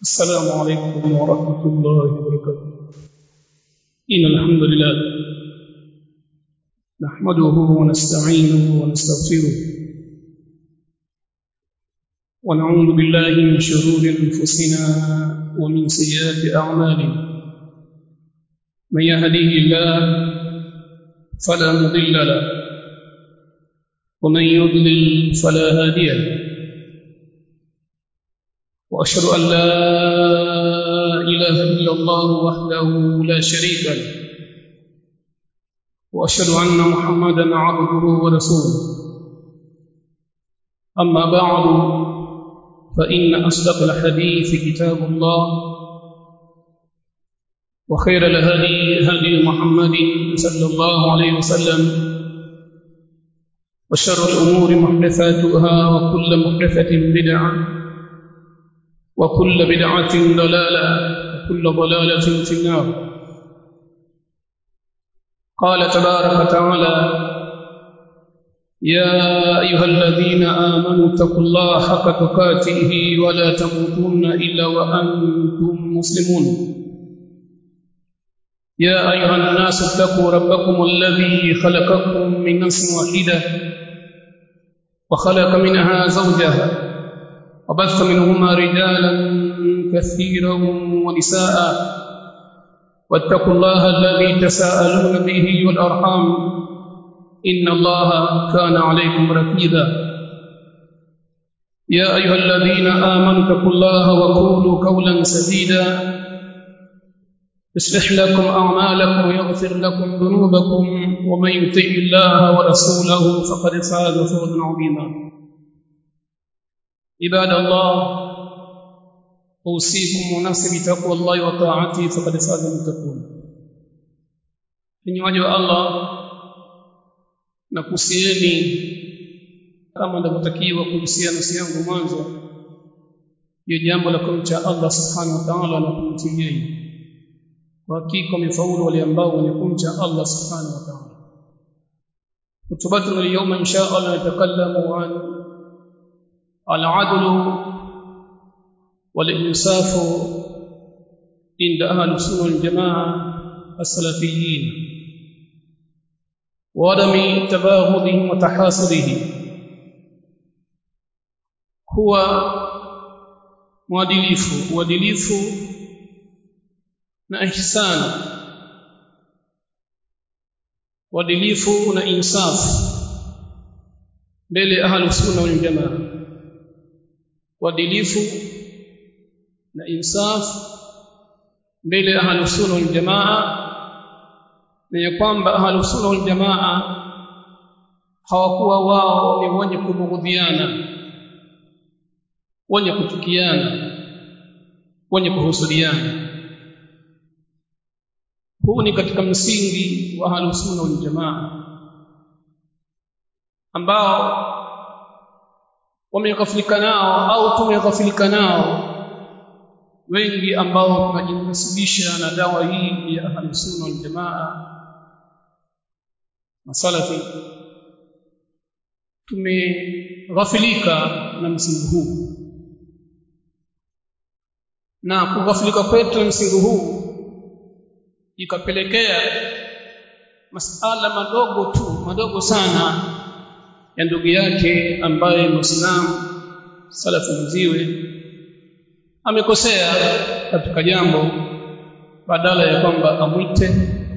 السلام عليكم ورحمة الله وبركاته. إن الحمد لله نحمده ونستعينه ونستغفره ونعوذ بالله من شرور أنفسنا ومن سيئات أعمالنا. من يهديه الله فلا مضل له ومن يضلل فلا هادي له، وأشهد أن لا إله إلا الله وحده لا شريك له، وأشهد أن محمدا عبده ورسوله. أما بعد، فإن أصدق الحديث كتاب الله، وخير الهدي هدي محمد صلى الله عليه وسلم، وشر الأمور محدثاتها، وكل محدثة بدعة، وكل بدعة ضلالة، وكل ضلالة في النار. قال تبارك وتعالى: يا أيها الذين آمنوا اتقوا الله حق تقاته ولا تموتن إلا وأنتم مسلمون. يا أيها الناس اتقوا ربكم الذي خلقكم من نفس واحدة وخلق منها زوجها وبث منهما رجالا كثيرا ونساء، واتقوا الله الذي تساءلون به والأرحام إن الله كان عليكم رقيبا. يا أيها الذين آمنوا اتقوا الله وقولوا قولا سديدا يصلح لكم أعمالكم ويغفر لكم ذنوبكم، ومن يطع الله ورسوله فقد فاز فوزا عظيما. عباد الله، أوصيكم ونفسي بتقوى الله وطاعته فقد فاز المتقون. Enyi waja wa Allah, nakusieni kama ndivyotakiwa kuhusia nafsi yangu mwanzo juu jambo la kumcha Allah subhanahu wa ta'ala na kumtii yeye. Kwa hakika wamefaulu wale ambao wenye kumcha Allah subhanahu wa ta'ala. Hutubatuna leo insha Allah natakallamu an al-'adlu wal-insaf inda ahli sunna wal-jamaa as-salafiyyin wa adami tabaghudihim wa tahasudihim. Huwa uadilifu na ihsan, uadilifu na insaf mbele ahli sunna wal jamaa, uadilifu na insaf mbele ahli sunna wal jamaa, na ya kwamba ahli sunna wal jamaa hawakuwa wao ni wenye kubughudhiana, wenye kuchukiana, wenye kuhusudiana. Huu ni katika msingi wa ahli sunna wal jamaa ambao wameghafilika nao au tumeghafilika nao wengi ambao tunajinasibisha na dawa hii ya ahli sunna wal jamaa masalafi. Tumeghafilika na msingi huu, na kughafilika kwetu na msingi huu ikapelekea masala madogo sana ya ndugu yake ambaye Muislamu salafu mziwe amekosea katika jambo, badala ya kwamba amwite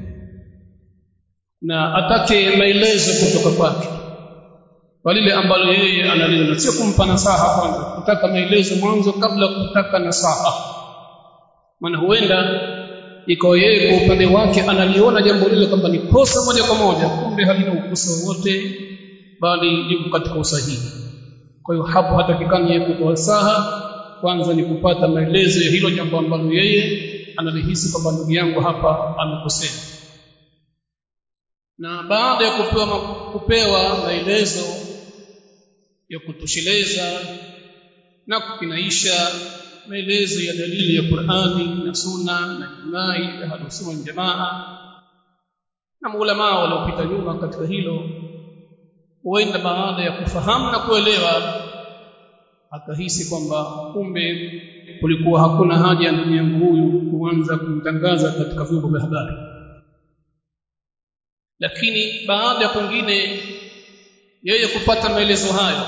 na atake maelezo kutoka kwake kwa lile ambalo yeye analiona, sio kumpa nasaha kwanza, kutaka maelezo mwanzo kabla kutaka nasaha. Maana huenda ikawa yeye kwa upande wake analiona jambo lile kwamba ni kosa moja kwa moja, kumbe halina ukosa wote bali yuko katika usahihi. Kwa hiyo hapo hatakikani yeye kutoa nasaha, kwanza ni kupata maelezo ya hilo jambo ambalo yeye analihisi kwamba ndugu yangu hapa amekosea. Na baada ya kupewa maelezo ya kutosheleza na kukinaisha maelezo ya dalili ya Qur'ani na Sunna na ijmai ya ahli sunna wal jamaa na maulama waliopita nyuma katika hilo, huenda baada ya kufahamu na kuelewa akahisi kwamba kumbe kulikuwa hakuna haja ya ndugu yangu huyu kuanza kumtangaza katika vyombo vya habari. Lakini baada ya pengine yeye kupata maelezo hayo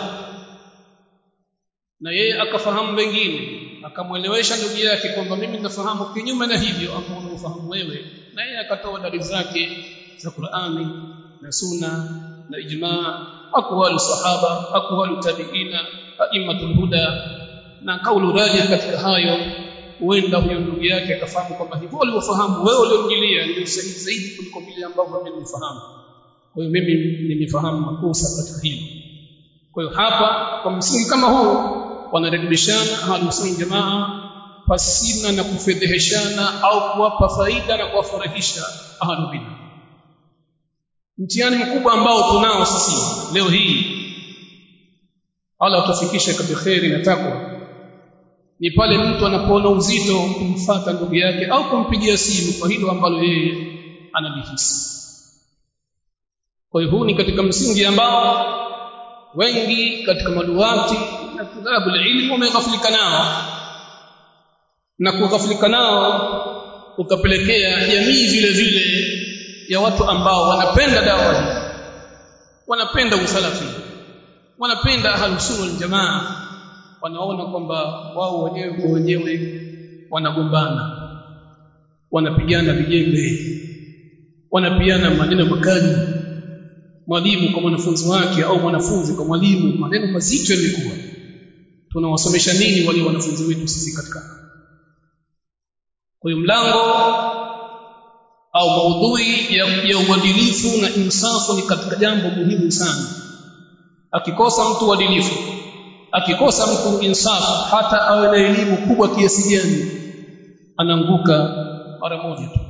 na yeye akafahamu wengine, akamuelewesha ndugu yake kwamba mimi nafahamu kinyume na hivyo ambao unafahamu wewe, na yeye akatoa dalili zake za Qur'ani na Sunna na ijma, aqwal sahaba, aqwal tabi'ina, a'immatul huda, na kaulu raji katika hayo. Huenda huyo ndugu yake akafahamu kwamba hivyo waliofahamu wewe ulioingilia ndio sahihi zaidi kuliko vile ambavyo mimi nimefahamu. Kwa hiyo mimi nimefahamu makosa katika hilo. Kwa hiyo hapa kwa msingi kama huu wanarekebishana Ahlus Jamaa pasina na kufedheheshana au kuwapa faida na kuwafurahisha Ahlul Bid'ah. Mtihani mkubwa ambao tunao sisi leo hii, Allah atufikishe katika khairi na takwa, ni pale mtu anapoona uzito kumfuata ndugu yake au kumpigia simu kwa hilo ambalo yeye analihisi. Kwa hiyo huu ni katika msingi ambao wengi katika maduati na tulabu ilmu wameghafilika nao, na kughafilika nao ukapelekea jamii vile vile ya watu ambao wanapenda dawa hii, wanapenda usalafi, wanapenda Ahlus Sunna wal Jamaa, wanaona kwamba wao wenyewe kwa wenyewe wanagombana, wanapigana vijembe, wanapiana maneno makali, mwalimu kwa mwanafunzi wake au mwanafunzi kwa mwalimu, maneno mazito yalikuwa. Tunawasomesha nini wale wanafunzi wetu sisi katika? Kwa hiyo mlango au maudhui ya uadilifu na insafu ni katika jambo muhimu sana. Akikosa mtu uadilifu, akikosa mtu insafu, hata awe na elimu kubwa kiasi gani, anaanguka mara moja tu.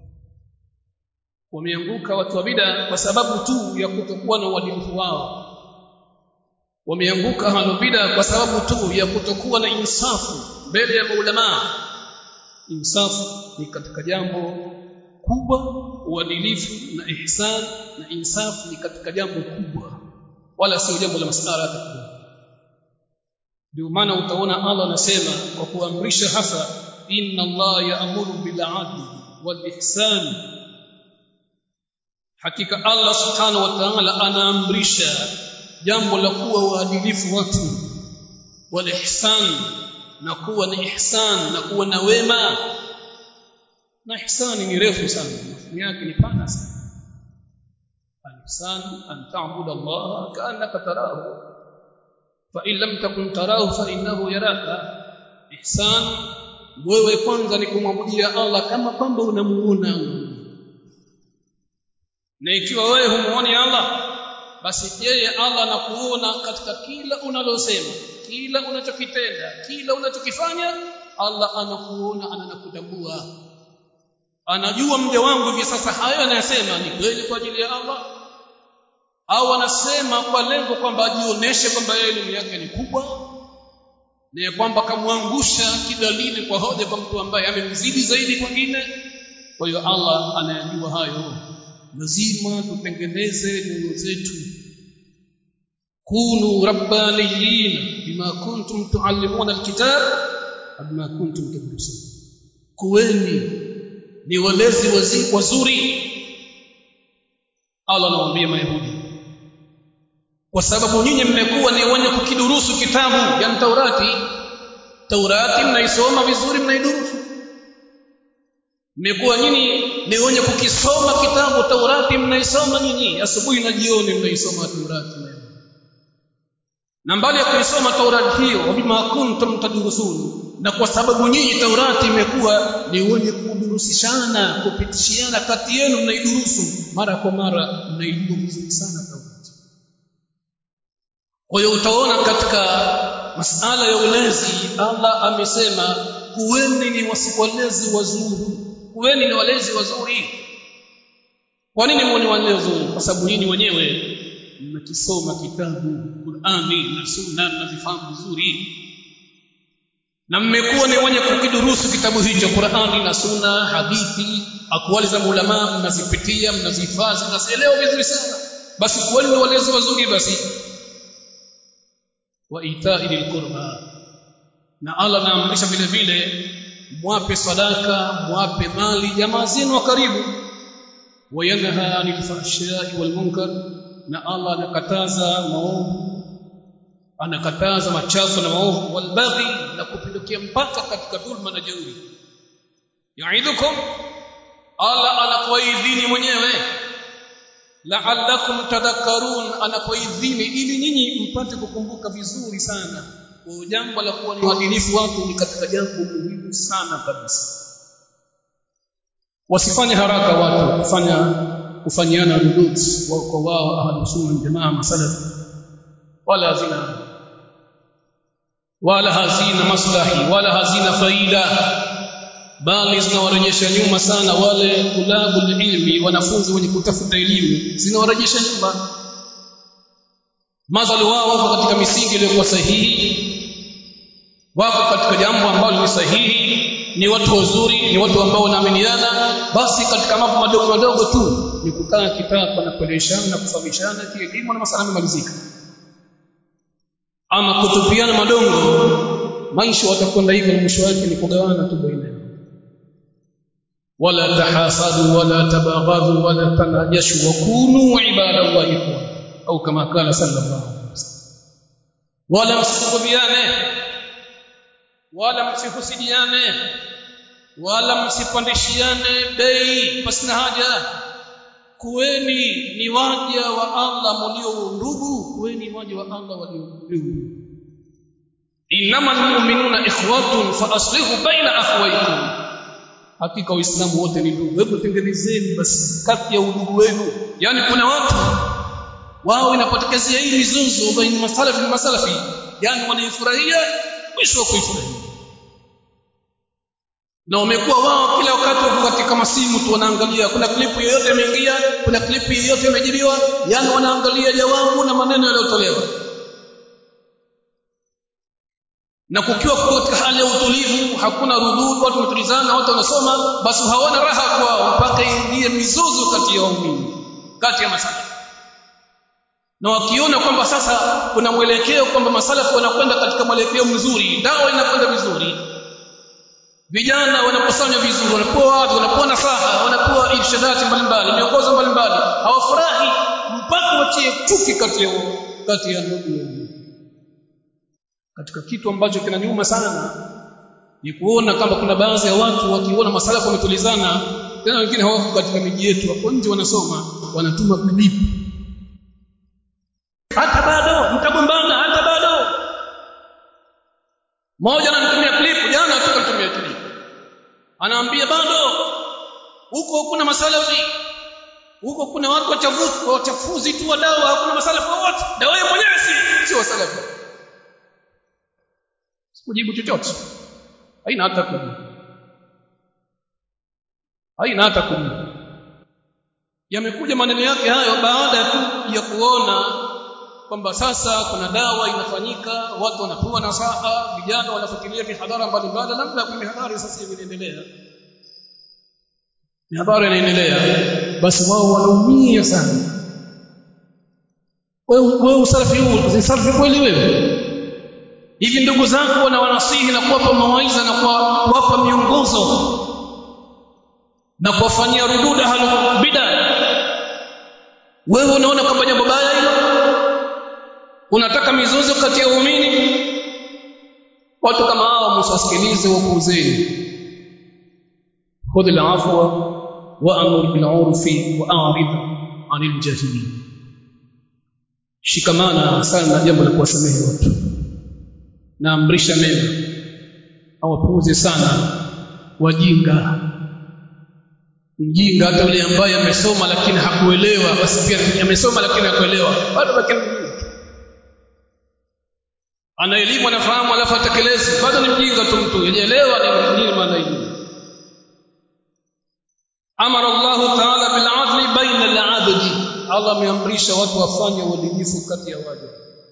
Wameanguka watu wa bid'a kwa sababu tu ya kutokuwa na uadilifu wao. Wameanguka Ahlul Bid'ah kwa sababu tu ya kutokuwa na insafu mbele ya maulama. Insafu ni katika jambo kubwa, uadilifu na ihsan na insafu ni katika jambo kubwa, wala sio jambo la masala tu. Ndio maana utaona Allah anasema kwa kuamrisha hasa, inna Allah ya'muru bil 'adli wal ihsan. Hakika Allah subhanahu wa ta'ala anaamrisha jambo la kuwa waadilifu watu, wal ihsan, na kuwa na ihsan, na kuwa na wema. Na ihsani ni refu sana, maana yake ni pana sana. Al-ihsan an ta'budu Allah ka'annaka tarahu fa in lam takun tarahu fa innahu yaraka. Ihsan wewe kwanza ni kumwabudia Allah kama kwamba unamuona. Na ikiwa wewe humuoni Allah, basi yeye Allah anakuona katika kila unalosema, kila unachokitenda, kila unachokifanya. Allah anakuona, anakutambua, anajua mja wangu hivi sasa hayo anayosema ni kweli kwa ajili ya Allah au anasema kwa lengo kwamba ajioneshe kwamba yeye elimu yake ni kubwa, na kwamba kamwangusha kidalili kwa hoja kwa mtu ambaye amemzidi zaidi kwingine. Kwa hiyo Allah anayajua hayo. Lazima tutengeneze nyoyo zetu. Kunu rabbaniyin bima kuntum tuallimuna alkitab bima kuntum tadrusun. Kuweni ni walezi wazuri. Allah anawaambia Mayahudi, kwa sababu nyinyi mmekuwa ni wenye kukidurusu kitabu ya Taurati mnaisoma vizuri, mnaidurusu. Mmekuwa nyinyi ni wenye kukisoma kitabu Taurati, mnaisoma nyinyi asubuhi na jioni, mnaisoma Taurati. Na mbali ya kuisoma Taurati hiyo, bima kuntum tadrusun, na kwa sababu nyinyi Taurati imekuwa ni wenye kudurusishana, kupitishiana kati yenu, mnaidurusu mara kwa mara, mnaijua vizuri sana Taurati. Kwa hiyo utaona katika masala ya ulezi Allah amesema kuweni ni walezi wazuri. Kuweni ni walezi wazuri. Kwa nini muone walezi wazuri? Kwa sababu nyinyi wenyewe mnakisoma kitabu Qur'ani na Sunna, mnazifahamu vizuri, na mmekuwa ni wenye kukidurusu kitabu hicho Qur'ani na Sunna, hadithi, akwali za ulama, mnazipitia, mnazihifadhi, mnazielewa vizuri sana. Basi kuweni ni walezi wazuri. Basi wa ita'i lil qurba, na Allah anaamrisha vile vile mwape sadaka, mwape mali jamaa zenu wa karibu. Wayanha 'anil fahsha'i wal munkar, na Allah anakataza maovu, anakataza machafu na maovu, wal baghi, na kupindukia mpaka katika dhulma na jeuri. Ya'idukum, Allah anakuidhini mwenyewe, la'allakum tadhakkarun, anakuidhini ili nyinyi mpate kukumbuka vizuri sana. Kwa jambo la kuwa ni waadilifu watu ni katika jambo muhimu sana kabisa. Wasifanye haraka watu kufanyiana rudud kwa wao ahlus sunna wal jamaa masalaf, wala hazina maslahi wala hazina faida, bali zinawarejesha nyuma sana wale tulabul ilmi, wanafunzi wenye kutafuta elimu, zinawarejesha nyuma. Mazali wao wako katika misingi iliyokuwa sahihi, wako katika jambo ambalo ni sahihi, ni watu wazuri, ni watu ambao wanaaminiana. Basi katika mambo madogo madogo tu ni kukaa kitako na kueleshana na kufahamishana kielimu na masala yamalizika. Ama kutupiana madongo, maisha watakwenda hivyo na mwisho wake ni kugawana tu baina yao. Wala tahasadu wala tabaghadhu wala tanajashu wa kunu ibadallahi ikhwan, au kama kala sallallahu alaihi wasallam. Wala msikubiane, wala msihusidiane, wala msipandishiane bei pasina haja. Kuweni ni waja wa Allah mlio ndugu, kuweni waja wa Allah walio ndugu. Innamal mu'minuna ikhwatun fa aslihu baina akhawaykum, hakika Waislamu wote ni ndugu. Hebu tengenezeni basi kati ya udugu wenu. Yani kuna watu wao inapotokezea hii mizozo baina masalafi na masalafi, yani wanaifurahia mwisho kuifurahia, na wamekuwa wao kila wakati wako katika masimu tu wanaangalia kuna klipu yoyote imeingia, kuna klipu yoyote imejibiwa, yani wanaangalia jawabu na maneno yaliyotolewa. Na kukiwa katika hali ya utulivu, hakuna rudud, watu wametulizana, watu wanasoma, basi hawana raha kwao mpaka ingie mizozo kati ya waumini, kati ya masalafi. Na wakiona kwamba sasa kuna mwelekeo kwamba masalafi wanakwenda katika mwelekeo mzuri, dawa inakwenda vizuri, vijana wanakusanya vizuri, wanapewa watu, wanapewa nasaha, wanapewa irshadati mbalimbali, miongozo mbalimbali, hawafurahi mpaka watie chuki kati ya ndugu. Katika kitu ambacho kinanyuma sana ni kuona kama kuna baadhi ya watu wakiona masalafu wametulizana, tena wengine hawako katika miji yetu, hapo nje wanasoma, wanatuma clip. Hata bado mtagombana, hata bado. Mmoja ananitumia clip jana, tukatumia clip. Anaambia bado huko kuna masalafi, huko kuna watu wachafuzi tu wa dawa, hakuna masalafi wote. Dawa yeye mwenyewe si wasalafi. Sikujibu chochote. Haina hata kujibu. Yamekuja maneno yake hayo baada tu ya kuona kwamba sasa kuna dawa inafanyika, watu wanapewa nasaha, vijana wanafuatilia mihadhara mbalimbali, labda kuna mihadhara sasa hivi inaendelea. Mihadhara inaendelea, basi wao wanaumia sana. Wewe usalafi huu, usalafi kweli wewe? Hivi ndugu zako wanawanasihi na kuwapa mawaidha na kuwapa miongozo na kuwafanyia rududa halu bid'a, wewe unaona kwamba jambo baya hilo? Unataka mizozo kati ya waumini? Watu kama hao msiwasikilize, wapuuzeni. Khudhil afwa wa amur bil urfi wa a'rid 'anil jahilin. Shikamana sana na jambo la kuwasamehe watu na amrisha mema, awapuuze sana wajinga. Mjinga hata yule ambaye amesoma lakini hakuelewa, basi pia amesoma lakini hakuelewa, bado baki mjinga. Ana elimu, anafahamu, alafu atekelezi, bado ni mjinga tu. Mtu hajaelewa nini maana hiyo. Amara Allah Ta'ala bil 'adli baina al-'abdi, Allah ameamrisha watu wafanye uadilifu kati ya waja.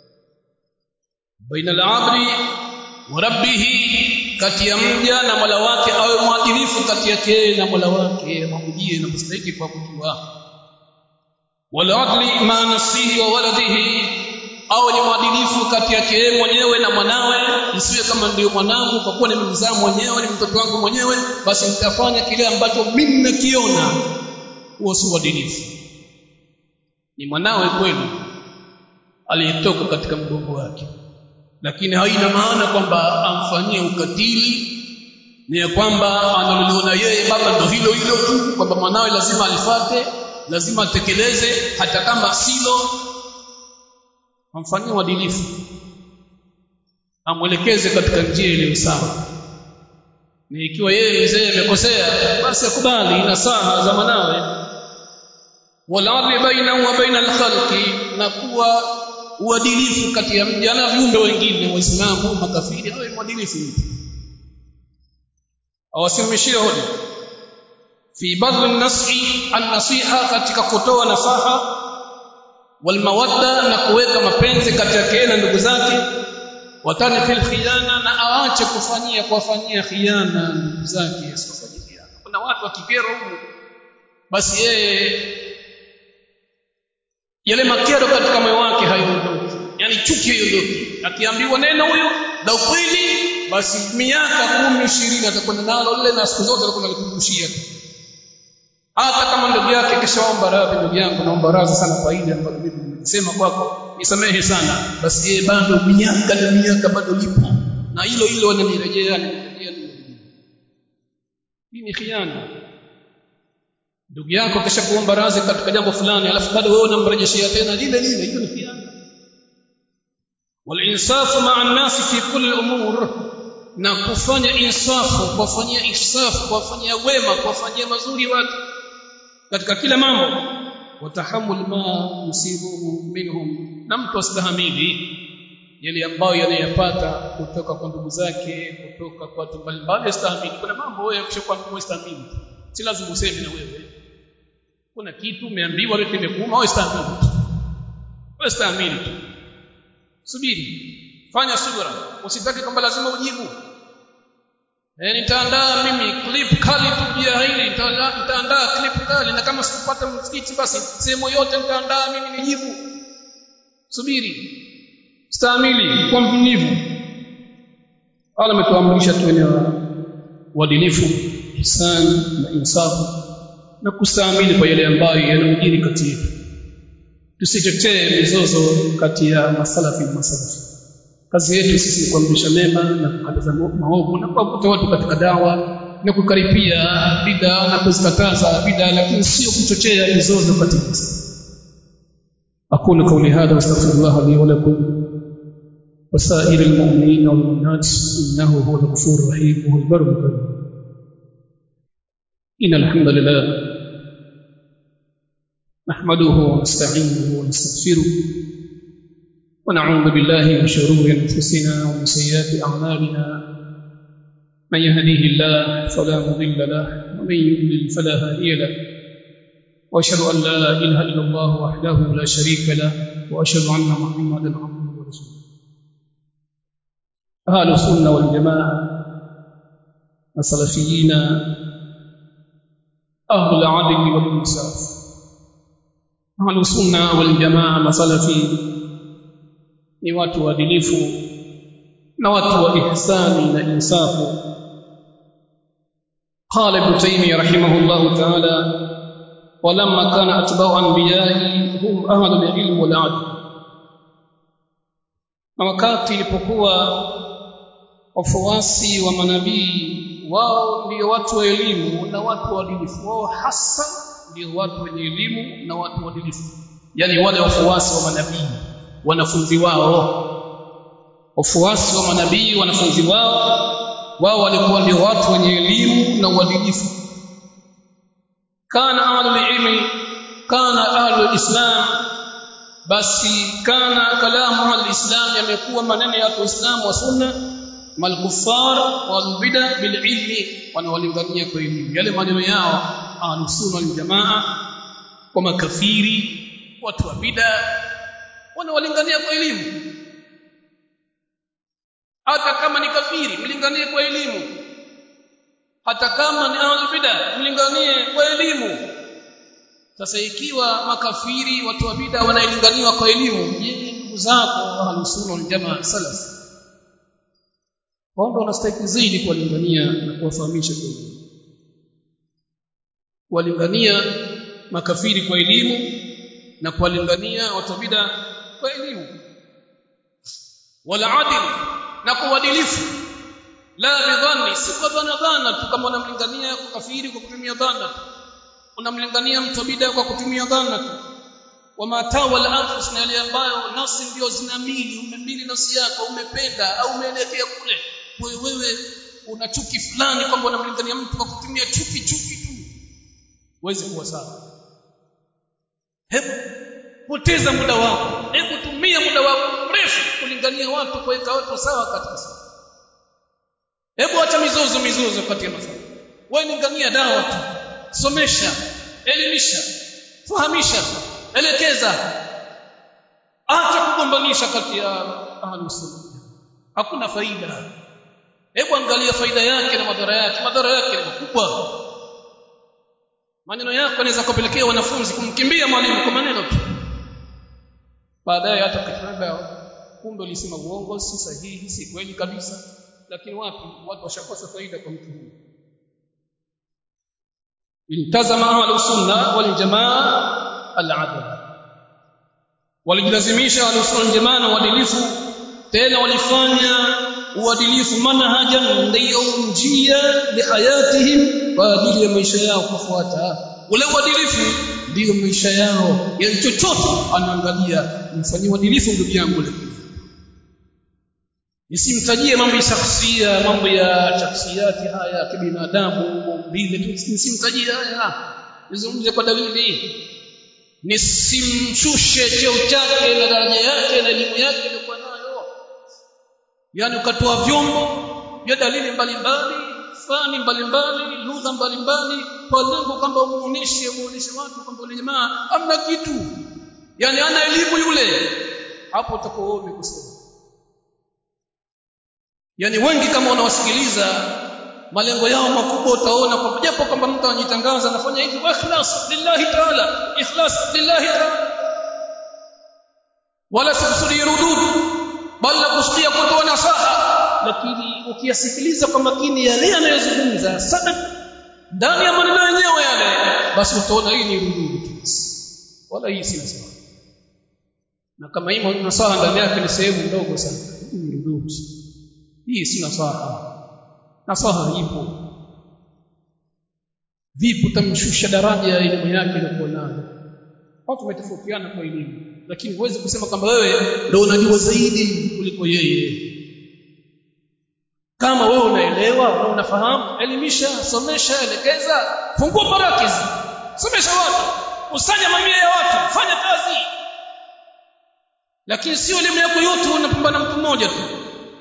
Baina al-'abdi wa rabbih, kati ya mja na Mola wake, awe mwadilifu kati yake na Mola wake, amrudie na mstahiki kwa kujua. Wal 'adli ma nafsihi wa waladihi, au ni mwadilifu kati yake yeye mwenyewe na mwanawe, isiwe kama ndio mwanangu kwa kuwa nimemzaa mwenyewe, ni mtoto wangu mwenyewe, basi nitafanya kile ambacho mimi nakiona. Huo si uadilifu. Ni mwanawe kweli aliyetoka katika mgongo wake, lakini haina maana kwamba amfanyie ukatili, ni ya kwamba analiona yeye baba ndio hilo hilo tu, kwamba mwanawe lazima alifate, lazima atekeleze hata kama silo. Amfanyie uadilifu, amwelekeze katika njia iliyo sawa. Ni ikiwa yeye mzee amekosea, basi akubali nasaha za mwanawe. Wal-adli bainahu wa baina al-khalqi, na kuwa uadilifu kati ya mja na viumbe wengine, waislamu makafiri, awe mwadilifu. Awasimamishie hodi fi badl an-nasi an-nasiha, katika kutoa nasaha, wal mawadda, na kuweka mapenzi kati yake na ndugu zake, watani fil khiyana, na aache kuwafanyia khiana ndugu zake, asifanye khiana. Kuna watu wakikero huko, basi yeye yale makero katika moyo wake haiondoki, yani chuki haiondoki. Akiambiwa neno huyo la ukweli, basi miaka 10 20 atakwenda nalo lile, na siku zote atakwenda kukumbushia. Hata kama ndugu yake kishaomba radhi, ndugu yangu naomba radhi sana kwa ile ambayo mimi nimesema kwako, nisamehe sana, basi yeye bado miaka na miaka bado lipo na hilo hilo ananirejea. Hii ni khiana. Ndugu yako kisha kuomba radhi katika jambo fulani, alafu bado wewe unamrejeshia tena lile lile, hiyo ni khiana. Wal insafu ma'a an-nas fi kulli al-umur, na kufanya insafu, kufanyia ihsafu, kufanyia wema, kufanyia mazuri watu katika kila mambo. Watahammul ma yusibuhu minhum, na mtu astahamili yale ambayo yanayapata kutoka kwa ndugu zake, kutoka kwa watu mbalimbali. Astahamili. Kuna mambo wewe ukishakuwa mstahamili, si lazima useme na wewe. Kuna kitu umeambiwa leo kimekuuma, wewe stahamili. Wewe stahamili. Subiri. Fanya subira. Usitaki kwamba lazima ujibu. Nitaandaa mimi clip kali tujia hili, nitaandaa clip kali, na kama sikupata msikiti basi sehemu yote nitaandaa mimi nijibu. Subiri. Stahamili, kwa mvumilivu. Allah ametuamrisha tuwe uadilifu, ihsan na insafu, na kustahamili kwa yale ambayo yanamjiri kati yetu. Tusitetee mizozo kati ya masalafi na masalafi. Kazi yetu sisi ni kuamrisha mema na kukataza maovu, na kuwavuta watu katika dawa, na kukaripia bid'a na kuzikataza bid'a, lakini sio kuchochea mizozo kati yetu. Aqulu qawli hadha wa astaghfirullah li wa lakum wa sa'iril mu'minina wal mu'minat, innahu huwal ghafurur rahim wa huwal barrul karim. Innal hamdalillah nahmaduhu wa nasta'inuhu wa nastaghfiruh ونعوذ بالله من شرور أنفسنا ومن سيئات أعمالنا، من يهديه الله فلا مضل له ومن يضلل فلا هادي له، وأشهد أن لا إله إلا الله وحده لا شريك له، وأشهد أن محمدا عبده ورسوله. أهل السنة والجماعة السلفيين أهل العدل والإنصاف. أهل السنة والجماعة السلفيين ni watu waadilifu na watu wa ihsani na insafu. Qala Ibn Taymiyyah rahimahullah ta'ala, walamma kana atba'u anbiya'i hum ahlu al-ilm wal 'adl, na wakati ilipokuwa wafuasi wa manabii wao ndio watu wa elimu na watu waadilifu, wao hasa ndio watu wenye elimu na watu waadilifu, yani wale wafuasi wa manabii, wanafunzi wao, wafuasi wa manabii, wanafunzi wao walikuwa ndio watu wenye elimu na uadilifu. Kana ahlul ilmi, kana ahlul islam, basi kana kalamu al-islam, yamekuwa maneno ya Uislamu wa sunna, mal kuffar wal bid'a bil ilmi, wanawalingania kwa elimu. Yale maneno yao ahlus sunna wal jamaa kwa makafiri, watu wa bid'a, wanawalingania kwa elimu. Hata kama ni kafiri mlinganie kwa elimu, hata kama ni ahlul bid'a mlinganie kwa elimu. Sasa ikiwa makafiri, watu wa bid'a wanalinganiwa kwa elimu, je, ndugu zako ahlus sunna wal jamaa salaf wao wanastahili zaidi kuwalingania na kuwafahamisha kuwalingania makafiri kwa elimu na kuwalingania watu bid'a kwa elimu wala adil na kuadilifu la bidhanni si kwa dhana tu kama unamlingania kafiri kwa kutumia dhana unamlingania mtu bid'a kwa kutumia dhana tu wama tawal anfus na yale ambayo nafsi ndio zinamili umemili nafsi yako umependa au umeelekea kule wewe una chuki fulani kwamba unamlingania mtu kwa kutumia chuki tu uweze kuwa sawa hebu poteza muda wako hebu tumia muda wako mrefu kulingania watu kuweka watu sawa katika sawa hebu acha mizozo kati ya mafanya wewe lingania dawa tu somesha elimisha fahamisha elekeza acha kugombanisha kati ya ahlus sunna hakuna faida hebu angalia faida yake na madhara yake ni makubwa maneno yako yanaweza kupelekea wanafunzi kumkimbia mwalimu kwa maneno tu baadaye hata kitaba kumbe ulisema uongo si sahihi si kweli kabisa lakini wapi watu washakosa faida kwa mtu huyu iltazama ahlus sunna wal jamaa al-adl walijilazimisha ahlus sunna wal jamaa uadilifu tena walifanya uadilifu manhajan ndio njia li hayatihim kwa ajili ya maisha yao kufuata ule uadilifu ndio maisha yao yani chochote anaangalia mfanyie uadilifu ndugu yangu nisimtajie mambo ya shakhsia mambo ya shakhsiati haya kibinadamu vile tu nisimtajie haya nizungumzie kwa dalili nisimshushe cheo chake na daraja yake na elimu yake iliyokuwa nayo yani ukatoa vyombo vya dalili mbalimbali fani mbalimbali lugha mbalimbali kwa lengo kwamba umuoneshe watu kwamba yule jamaa amna kitu yani ana elimu yule hapo utakuwa umekosea yani wengi kama wanawasikiliza malengo yao makubwa utaona kwa japo kwamba mtu anajitangaza anafanya hivi kwa ikhlas lillahi ta'ala wala sikusudi rudud bali kusikia kutoa nasaha lakini ukiyasikiliza kwa makini yale anayozungumza sana ndani ya maneno yenyewe yale basi utaona hii ni rudud wala hii si nasaha na kama hii nasaha ndani yake ni sehemu ndogo sana ni rudud hii si nasaha ipo vipi utamshusha daraja ya elimu yake iliyokuwa nayo watu wametofautiana kwa elimu lakini huwezi kusema kwamba wewe ndio unajua zaidi kuliko yeye kama wewe unaelewa na unafahamu elimisha somesha elekeza fungua marakizi somesha watu usanya mamia ya watu fanya kazi lakini sio elimu yako yote unapambana mtu mmoja tu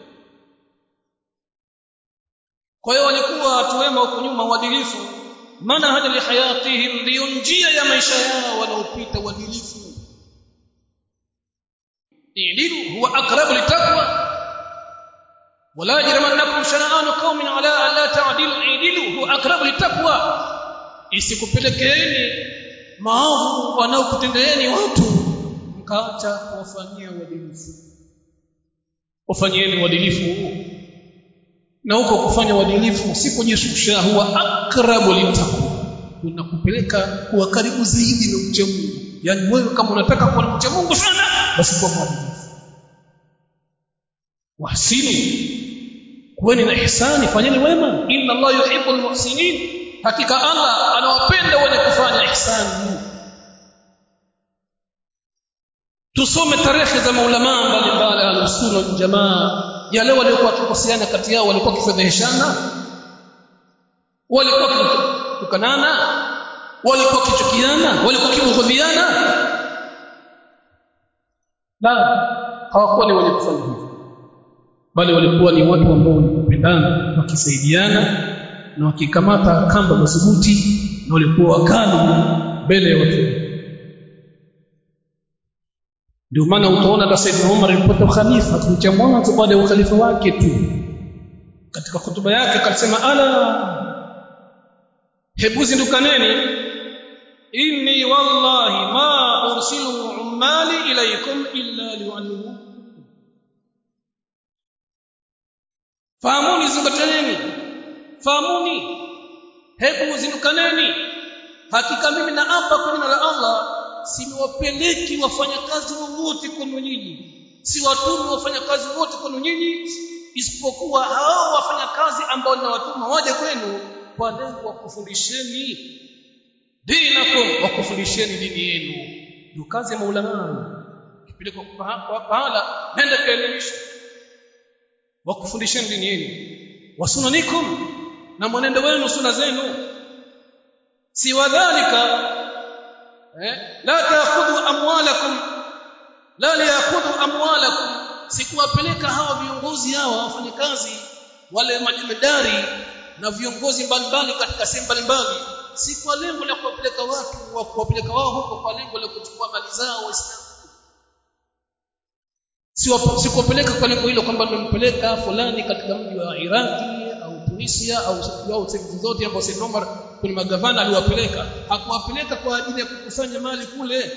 kwa hiyo walikuwa watu wema huko nyuma uadilifu maana hadi li hayatihim ndio njia ya maisha yao wanaopita uadilifu idilu huwa aqrabu litaqwa wala yajrimannakum shana'anu qaumin ala an la ta'dilu idilu huwa aqrabu litaqwa isikupelekeeni maovu wanaokutendeeni watu mkaacha kuwafanyia uadilifu wafanyeni uadilifu na huko kufanya uadilifu usipojishusha huwa akrabu litaqwa unakupeleka kuwa karibu zaidi na ucha Mungu yani wewe kama unataka kuwa mcha Mungu sana basi kuwa mwadilifu wahsini kuweni na ihsani fanyeni wema inna Allah yuhibbul muhsinin hakika Allah anawapenda wenye kufanya ihsani tusome tarehe za maulama mbalimbali al-sunna wal jamaa yale waliokuwa wakikoseana kati yao walikuwa kifedheshana walikuwa kutukanana walikuwa kichukiana walikuwa kibughudhiana la hawakuwa ni wenye kufanya hivyo bali walikuwa ni watu ambao walipendana wakisaidiana na wakikamata kamba madhubuti na walikuwa wakali mbele ya watu ndio maana utaona hata Said Umar alipata ukhalifa cha mwanzo baada ya ukhalifa wake tu katika hotuba yake akasema ala hebu zindukaneni inni wallahi ma ursilu ummali ilaykum illa li'allimu fahamuni, zingataneni, fahamuni, hebu zindukaneni. Hakika mimi naapa kwa jina la Allah, siwapeleki wafanyakazi wote kwenu nyinyi, siwatumi wafanyakazi wote kwenu nyinyi, isipokuwa hao wafanyakazi ambao ninawatuma waje kwenu kwa lengo kufundisheni dinakum, wa kufundisheni dini yenu. Ndio kazi ya maulama. Kipeleka kwa pahala, nenda kaelimisha, wa kufundisheni dini yenu, wasunanikum, na mwenendo wenu, sunna zenu. Si wadhalika la taakhudhu amwalakum, la yaakhudhu amwalakum, sikuwapeleka hawa viongozi hawa wafanyakazi wale majemedari na viongozi mbalimbali katika sehemu mbalimbali, si kwa lengo la kuwapeleka watu wa kuwapeleka wao huko kwa lengo la kuchukua mali zao Waislamu. Sikuwapeleka kwa lengo hilo kwamba nimempeleka fulani katika mji wa Iraki au Tunisia au sehemu zote ambapo Said Omar kuna magavana aliwapeleka. Hakuwapeleka kwa ajili ya kukusanya mali kule.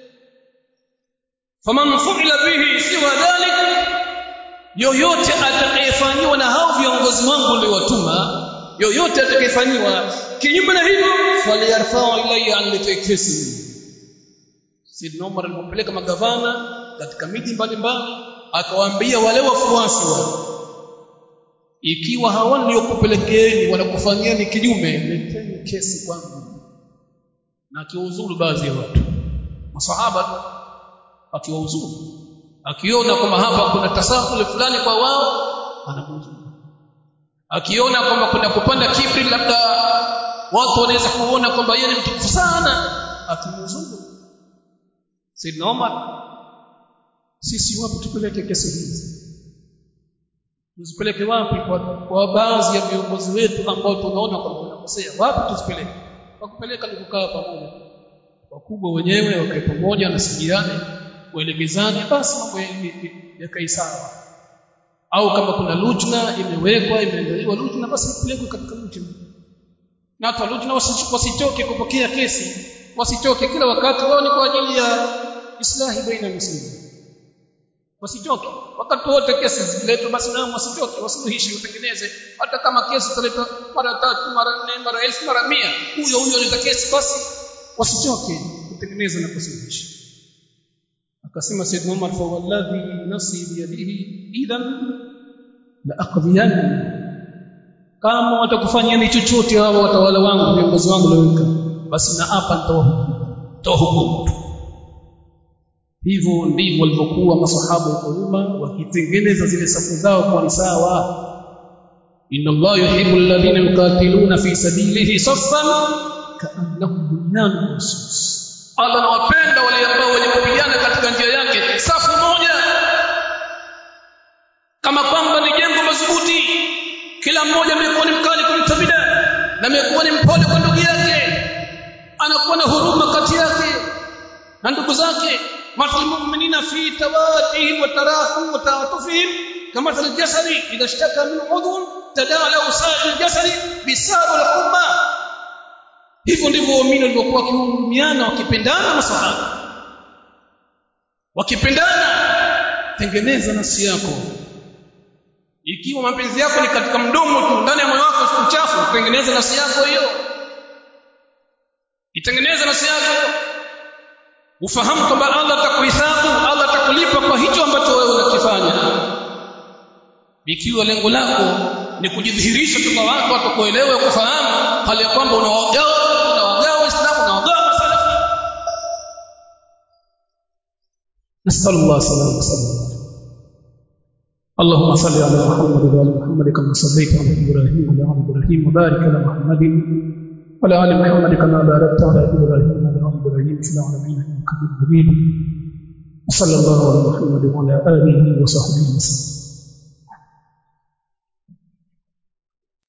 Faman fu'ila bihi siwa dhalik, yoyote atakayefanywa na hao viongozi wangu niliowatuma, yoyote atakayefanywa kinyume na hivyo, faliyarfa'u ilayya an litakesi. Said Omar alipeleka magavana katika miji mbalimbali, akawaambia wale wafuasi wao, ikiwa hawa niliokupelekeeni wanakufanyeni kinyume, leteni kesi kwangu. Na akiwauzuru baadhi ya watu masahaba, akiwauzuru, akiona kwamba hapa kuna tasahul fulani kwa wao, anamuuzuru. Akiona kwamba kuna kupanda kibri, labda watu wanaweza kuona kwamba yeye ni mtukufu sana, akimuuzuru. Sayyidina Umar, sisi wapi tupeleke kesi hizi? Tuzipeleke wapi kwa baadhi ya viongozi wetu ambao tunaona kwamba wanakosea? Wapi tuzipeleke? Kwa kupeleka ni kukaa pamoja, wakubwa wenyewe wakae pamoja na sijiane, waelekezane, basi mambo yakae sawa. Au kama kuna lujna imewekwa, imeandaliwa lujna, basi ipelekwe katika lujna. Na hata lujna wasitoke kupokea kesi, wasitoke kila wakati, wao ni kwa ajili ya islahi baina muslimin. Wasitoke wakati wote kesi ziletwe, basi nao wasitoke, wasuluhishi, utengeneze. Hata kama kesi italeta mara 3 mara 4 mara 1000 mara 100, huyo aleta kesi, basi wasitoke kutengeneza na kusuluhisha. Akasema Sayyidina Umar, fa wallahi nafsi biyadihi idhan la aqdiyan, kama watakufanyeni chochote hao watawala wangu, viongozi wangu leo, basi na hapa nitawahukumu. Hivyo ndivyo walivyokuwa masahaba wa nyuma, wakitengeneza zile safu zao kwa ni sawa. Inna Allah yuhibbu alladhina yuqatiluna fi sabilihi saffan ka'annahum bunyanun marsus. Allah anawapenda wale ambao wanapigana katika njia yake safu moja, kama kwamba ni jengo madhubuti, kila mmoja amekuwa ni mkali kumtabida na amekuwa ni mpole kwa ndugu yake, anakuwa na huruma kati yake na ndugu zake. مثل المؤمنين في توادهم وتراحم وتعاطفهم كمثل الجسد إذا اشتكى من عضو تداعى له سائر الجسد بالسهر والحمى. Hivyo ndivyo waumini walivyokuwa wakihurumiana, wakipendana masahaba. Wakipendana, tengeneza nafsi yako. Ikiwa mapenzi yako ni katika mdomo tu, ndani ya moyo wako si uchafu, tengeneza nafsi yako hiyo. Itengeneza nafsi yako. Ufahamu kwamba Allah atakuhesabu, Allah atakulipa kwa hicho ambacho wewe unakifanya. Ikiwa lengo lako ni kujidhihirisha kwa watu watakuelewa, kufahamu hali kwamba unawagawa Waislamu, unawagawa masalafi. Nasallallahu alaihi wasallam. Allahumma salli ala Muhammad wa ala Muhammad kama sallaita ala Ibrahim wa ala Ibrahim wa barik ala Muhammadin وعلى آل محمد كما باركت على إبراهيم وعلى آل إبراهيم في العالمين إنك حميد مجيد. وصلى الله على محمد وعلى آله وصحبه وسلم.